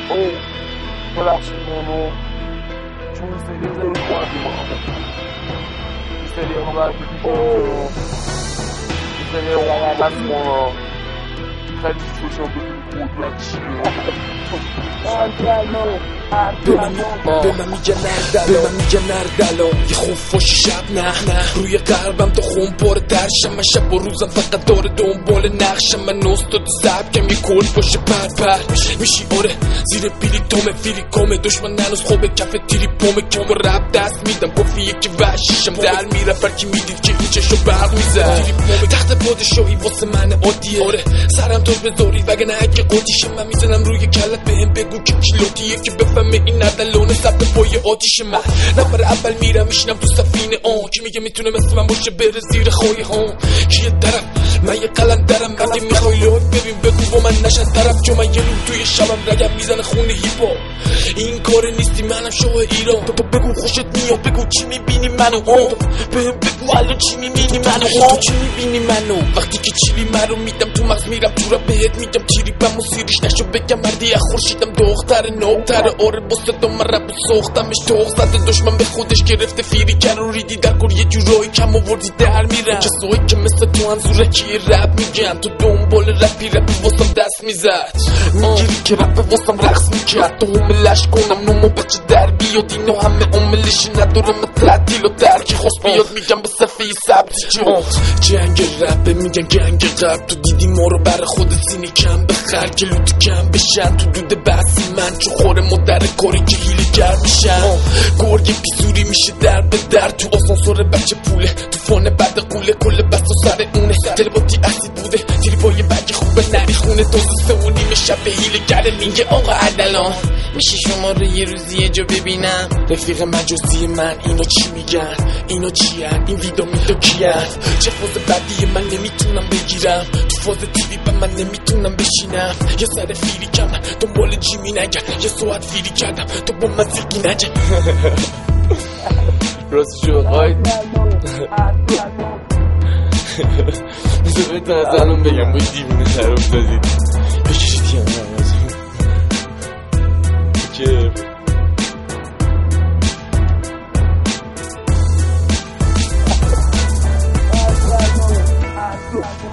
او ببخشید منو چون این سری زنی خوردی ما این سری ها باید بکشم این سری ها بس ما خیلی چوشم بکنی بود و چیه به من میگن نردلان یه خوفاش شب نه روی قلبم تو خون پاره ترشم من شب و روزم فقط داره دنبال نقشم من استاد سبکم یه کل باشه پر میشی آره زیر فیلیکومه دشمن ننوز خوبه کف تیری پومه کم و رب دست میدم گفیه که وحشیشم در میره فرکی میدید که این چشو برق میزد تیری پومه تخت پادشاهی واسه من عادیه آره سرم تو بذاری وگه نه اگه قدیشه من میزنم روی کلت بهم بگو که کیلوتیه که بفهمه این نردلونه ثبت پای آتیش من نفر اول میرم میشینم تو سفینه کی میگه میتونه مثل من باشه بره زیر خواهی کیه درم من یه قلندرم مگه میخوای لوک ببین بگو با من نشن طرف چون من یه روم توی شبم رگم میزنه خونه هیپا این کار نیستی منم شاه ایران تو بگو خوشت میاد بگو چی میبینی منو بهم بگو الان چی میبینی منو تو چی میبینی منو وقتی که چیلی منو میدم تو مغز میرم تو را بهت میگم چیری بم و سیریش نشو بگم مردی از خورشیدم دختر نوتر آره بسته دو من رب و ساختمش توق زده دشمن به خودش گرفته فیری کن و ریدی در کور یه جورایی کم آوردی در میرن کسایی که مثل تو هم زورکی رپ میگن تو دنبال رپی واسم دست میزد میگیری که رپ واسم رقص میکرد تو هملش کنم نمو بچه در بیاد اینو همه عملشی ندارم تعطیل و درکی خواست بیاد میگم به صفحه سبزی جنگ رپ میگن گنگ قبل تو دیدی ما رو بر خودت سینی کم بخر که لوت کم بشن تو دود بحثی من چو خوره مدر کاری که هیلی گر میشن گرگ پیزوری میشه در به در تو آسانسور بچه پوله تو فانه بعد قوله کل بست و سر اونه تلباتی اسید بوده تیری با یه بگی خوبه نری خونه تا سه و نیمه شب به هیله گره میگه آقا عدلان میشه شما رو یه روزی یه جا ببینم رفیق مجازی من اینا چی میگن اینا چی هن این ویدامین تو کی هن چه فاز بعدی من نمیتونم بگیرم تو فاز تیوی به من نمیتونم بشینم یه سر فیری کردم دنبال جیمی نگم یه ساعت فیری کردم تو با من زیگی نگم راست شو قاید بذار بهتن از الان بگم باید دیوونه در افتادید بکشید یه هم که